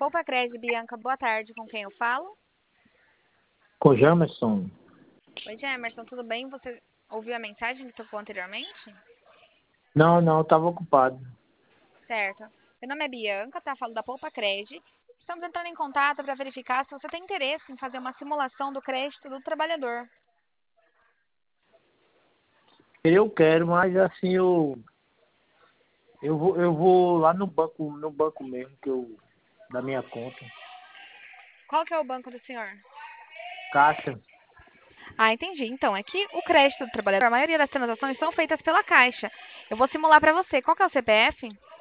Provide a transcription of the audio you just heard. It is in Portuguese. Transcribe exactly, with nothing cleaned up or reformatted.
Poupa Crédito, Bianca, boa tarde. Com quem eu falo? Com Jamerson. Oi, Emerson, tudo bem? Você ouviu a mensagem que tocou anteriormente? Não, não, estava ocupado. Certo. Meu nome é Bianca, tá? Falo da Poupa Crédito. Estamos entrando em contato para verificar se você tem interesse em fazer uma simulação do crédito do trabalhador. Eu quero, mas assim, eu, eu, vou, eu vou lá no banco, no banco mesmo, que eu, da minha conta. Qual que é o banco do senhor? Caixa. Ah, entendi. Então, é que o crédito do trabalhador, a maioria das transações são feitas pela Caixa. Eu vou simular para você. Qual que é o C P F?